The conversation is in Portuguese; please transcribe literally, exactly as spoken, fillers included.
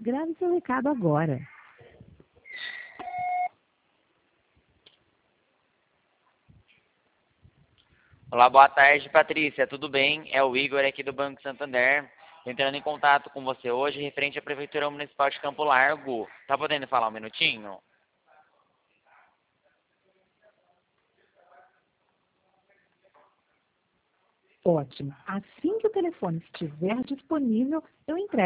Grave seu recado agora. Olá, boa tarde, Patrícia. Tudo bem? É o Igor aqui do Banco Santander. Tô entrando em contato com você hoje referente à Prefeitura Municipal de Campo Largo. Tá podendo falar um minutinho? Ótimo. Assim que o telefone estiver disponível, eu entrego.